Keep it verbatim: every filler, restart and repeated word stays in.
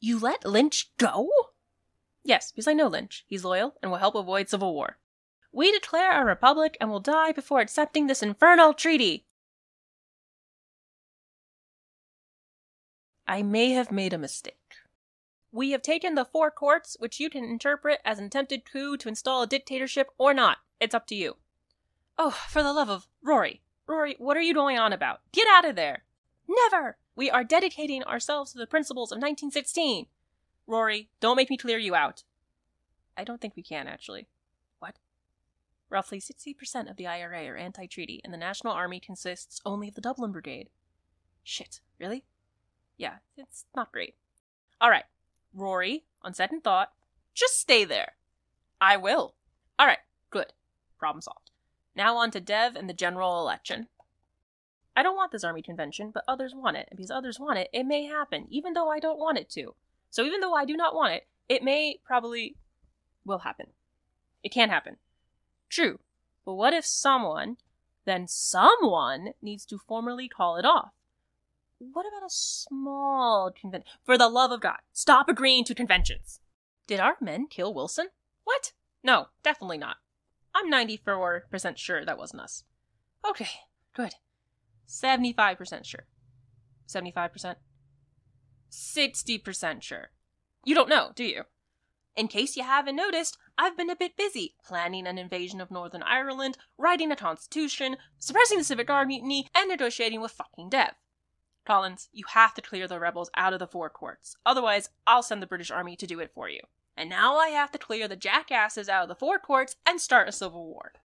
You let Lynch go? Yes, because I know Lynch. He's loyal and will help avoid civil war. We declare a republic and will die before accepting this infernal treaty. I may have made a mistake. We have taken the four courts, which you can interpret as an attempted coup to install a dictatorship or not. It's up to you. Oh, for the love of... Rory. Rory, what are you going on about? Get out of there. Never! We are dedicating ourselves to the principles of nineteen sixteen. Rory, don't make me clear you out. I don't think we can, actually. What? Roughly sixty percent of the I R A are anti-treaty, and the National Army consists only of the Dublin Brigade. Shit, really? Yeah, it's not great. Alright, Rory, on second thought, just stay there. I will. Alright, good. Problem solved. Now on to Dev and the general election. I don't want this army convention, but others want it, and because others want it, it may happen, even though I don't want it to. So even though I do not want it, it may, probably, will happen. It can happen. True. But what if someone, then someone, needs to formally call it off? What about a small convention? For the love of God, stop agreeing to conventions. Did our men kill Wilson? What? No, definitely not. I'm ninety-four percent sure that wasn't us. Okay, good. seventy-five percent sure. seventy-five percent? sixty percent sure. You don't know, do you? In case you haven't noticed, I've been a bit busy planning an invasion of Northern Ireland, writing a constitution, suppressing the Civic Guard mutiny, and negotiating with fucking Dev. Collins, you have to clear the rebels out of the four courts. Otherwise, I'll send the British Army to do it for you. And now I have to clear the jackasses out of the four courts and start a civil war.